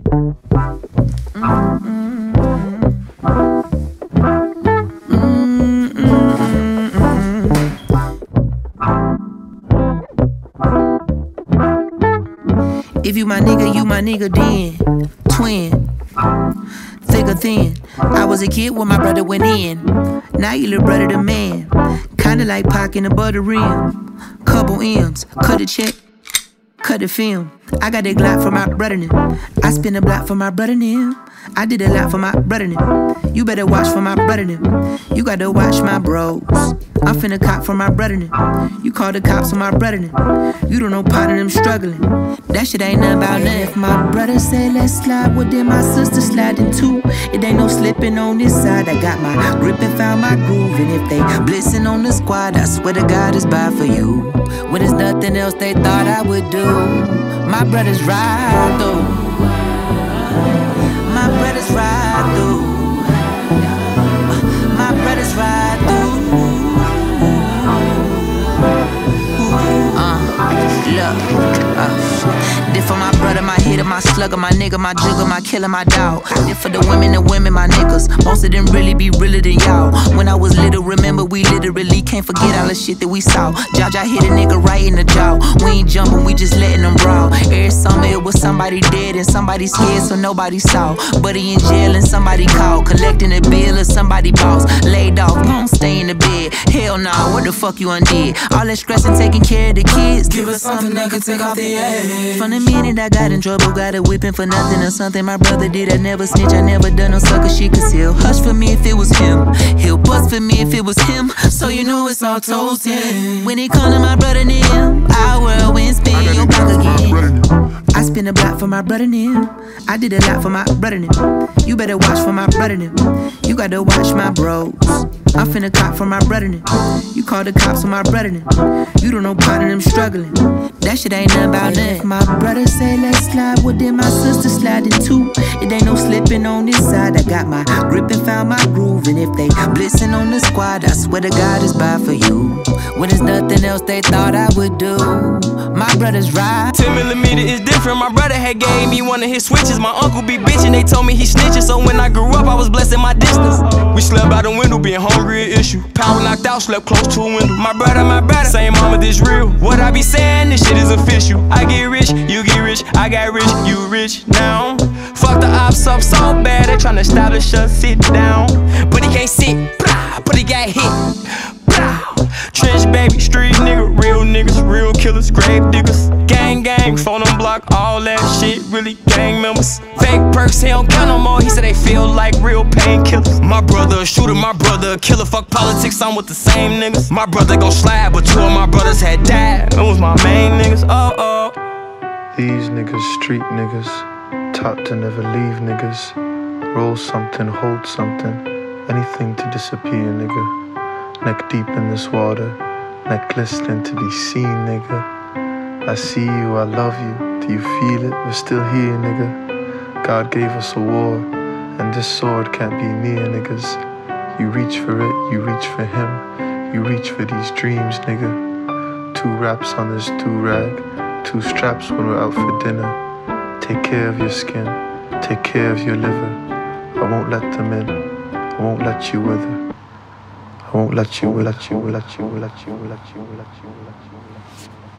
If you my nigga then. Twin, thick or thin. I was a kid when my brother went in. Now you little brother the man. Kinda like Pac in the butter rim. Couple M's, cut a check, cut the film. I got that Glock for my brother now. I spin a block for my brother now. I did a lot for my brother now. You better watch for my brother now. You gotta watch my bros. I'm finna cop for my brother now. You call the cops on my brother now. You don't know part of them struggling. That shit ain't nothing about nothing. If my brother say let's slide, well then my sister sliding too. It ain't no slipping on this side. I got my grip and found my groove. And if they blitzing on the squad, I swear to God it's bad for you. When there's nothing else they thought I would do. My brothers ride through. My brothers ride through. My brothers ride through. This for my brother, my hitter, my slugger, my nigga, my jugger, my killer, my dog. This for the women, my niggas. Most of them really be realer than y'all. When I was little, remember we literally can't forget all the shit that we saw. Jaja hit a nigga right in the jaw. We ain't jumping, we just letting them brawl. Every summer it was somebody dead and somebody scared, so nobody saw. Buddy in jail and somebody called, collecting a bill or somebody boss. Laid off, gon' stay in the bed. Hell nah, what the fuck you undid? All that stress and taking care of the kids. Give us something that could take off the edge. From the minute I got in trouble, got a whipping for nothing or something my brother did. I never snitch, I never done no sucker shit. Cause he'll hush for me if it was him. He'll bust for me if it was him. So you know it's all toasted. When it come to my brother and him, our whirlwind spin your back again. I spin a block for my brother and him. I did a lot for my brother and him. You better watch for my brother and him. You gotta watch my bros. I'm finna cop for my brother and him. You call the cops on my brother and him. You don't know part of them struggling. That shit ain't nothing about nothing. My brother say let's slide, well then my sister sliding too. It ain't no slipping on this side. I got my grip and found my groove. And if they blitzing on the squad, I swear to God it's bad for you. When there's nothing else they thought I would do. My brothers ride. 10mm is different. My brother had gave me one of his switches. My uncle be bitching, they told me he snitching. So when I grew up, I was blessed in my distance. We slept out the window, being hungry an issue. Power knocked out, slept close to a window. My brother, same mama, this real. What I be saying, this shit is official. I get rich, you get rich, I got rich, you rich now. Fuck the ops up so bad, they tryna establish us, sit down. But he can't sit, but he got hit. Trench baby, street nigga, real niggas, real killers, grave diggers. Gang, phone on block, all that shit, really gang members. Fake perks, he don't count no more, he said they feel like real painkillers. My brother a shooter, my brother a killer, fuck politics, I'm with the same niggas. My brother gon' slide, but two of my brothers had died. It was my main niggas, oh. These niggas, street niggas, taught to never leave niggas. Roll something, hold something, anything to disappear, nigga. Neck deep in this water, neck glistening to be seen, nigga. I see you, I love you, do you feel it? We're still here, nigga. God gave us a war, and this sword can't be near, niggas. You reach for it, you reach for him, you reach for these dreams, nigga. 2 wraps on this do-rag, 2 straps when we're out for dinner. Take care of your skin, take care of your liver. I won't let them in, I won't let you wither. I won't let you, let you.